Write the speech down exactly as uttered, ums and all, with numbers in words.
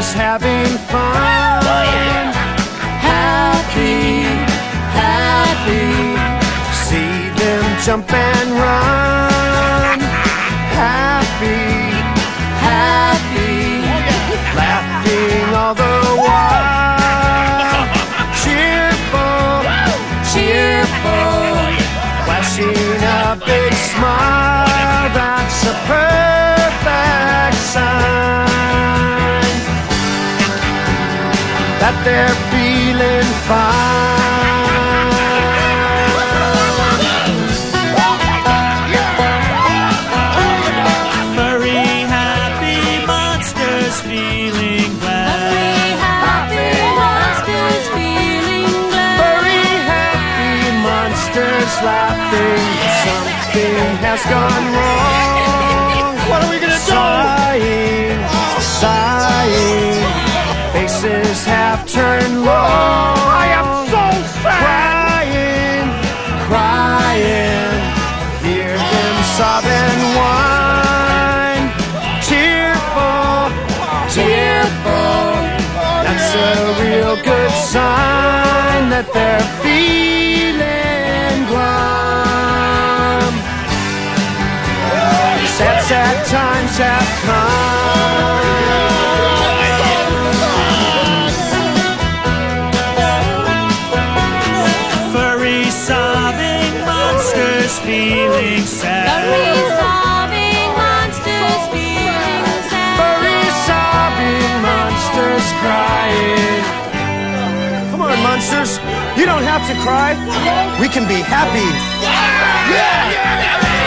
faces having fun. Happy, happy, see them jump and run. Happy, happy, laughing all the while. Cheerful, cheerful, flashing a big smile. That's a perfect sign that they're feeling fine. Furry, happy monsters feeling glad. Furry, happy monsters feeling glad. Furry, happy monsters laughing. Something has gone wrong. What are we gonna do? Sighing, sighing, faces have turned long. I am so sad. Crying, crying, hear them sob and whine. Tearful, tearful, that's a real good sign that they're feeling glum. Sad, sad times have come. Furry, sobbing monsters feeling sad. Furry, sobbing monsters feeling sad. Furry, sobbing monsters crying. Come on, monsters. You don't have to cry. We can be happy. Yeah!